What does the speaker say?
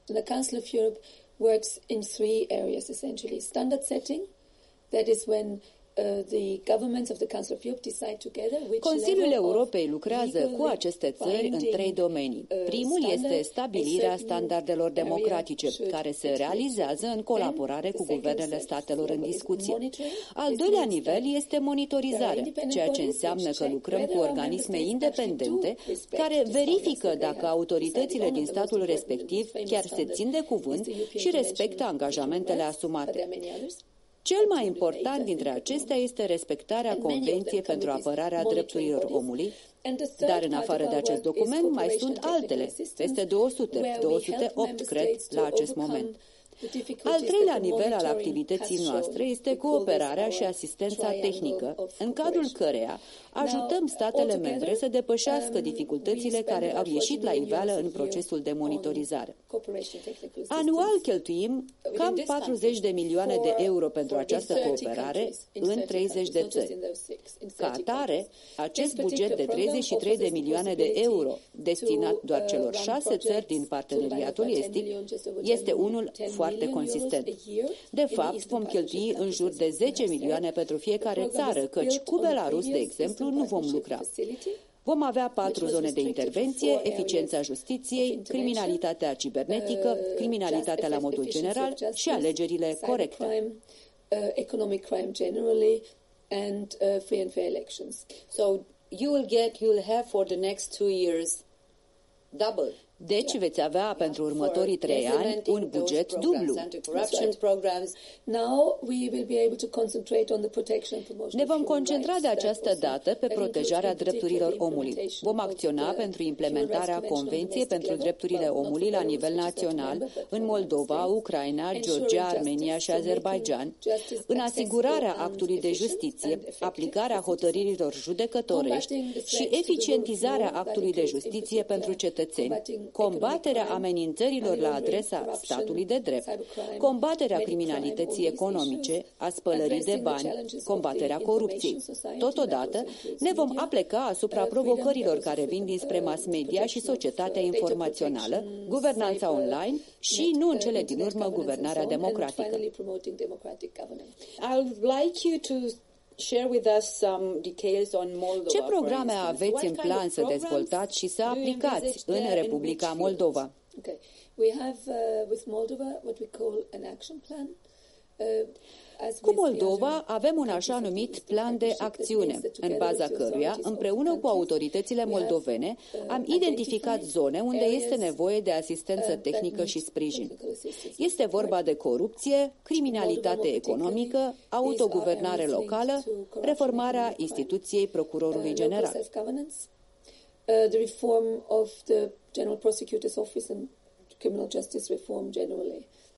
And the Council of Europe works in three areas essentially. Standard setting, that is when the governments of the Council of Europe decide together which Consiliul Europei lucrează cu aceste țări în trei domenii. Primul este stabilirea standardelor democratice, care se realizează în colaborare cu guvernele statelor în discuție. Al doilea nivel este monitorizarea, ceea ce înseamnă că lucrăm cu organisme independente care verifică dacă autoritățile din statul respectiv chiar se țin de cuvânt și respectă angajamentele asumate. Cel mai important dintre acestea este respectarea Convenției pentru apărarea drepturilor omului, dar în afară de acest document mai sunt altele, peste 208, cred, la acest moment. Al treilea nivel al activității noastre este cooperarea și asistența tehnică, în cadrul căreia ajutăm statele membre să depășească dificultățile care au ieșit la iveală în procesul de monitorizare. Anual cheltuim cam 40 de milioane de euro pentru această cooperare în 30 de țări. Ca atare, acest buget de 33 de milioane de euro destinat doar celor 6 țări din parteneriatul estic este unul foarte consistent. De fapt, vom cheltui în jur de 10 milioane pentru fiecare țară, căci cu Belarus, de exemplu, nu vom lucra. Vom avea 4 zone de intervenție: eficiența justiției, criminalitatea cibernetică, criminalitatea la modul general și alegerile corecte. Economic crime generally and free and fair elections. So you will have for the next 2 years double. Deci veți avea pentru următorii 3 ani un buget dublu. Ne vom concentra de această dată pe protejarea drepturilor omului. Vom acționa pentru implementarea Convenției pentru drepturile omului la nivel național în Moldova, Ucraina, Georgia, Armenia și Azerbaidjan, în asigurarea actului de justiție, aplicarea hotărârilor judecătorești și eficientizarea actului de justiție pentru cetățeni, combaterea amenințărilor la adresa statului de drept, combaterea criminalității economice, a spălării de bani, combaterea corupției. Totodată, ne vom apleca asupra provocărilor care vin dinspre mass media și societatea informațională, guvernanța online și, nu în cele din urmă, guvernarea democratică. Ce programe aveți în plan să dezvoltați și să aplicați în Republica Moldova? Cu Moldova avem un așa numit plan de acțiune, în baza căruia, împreună cu autoritățile moldovene, am identificat zone unde este nevoie de asistență tehnică și sprijin. Este vorba de corupție, criminalitate economică, autoguvernare locală, reformarea instituției Procurorului General. The reform of the General Prosecutor's Office and criminal justice reform generally.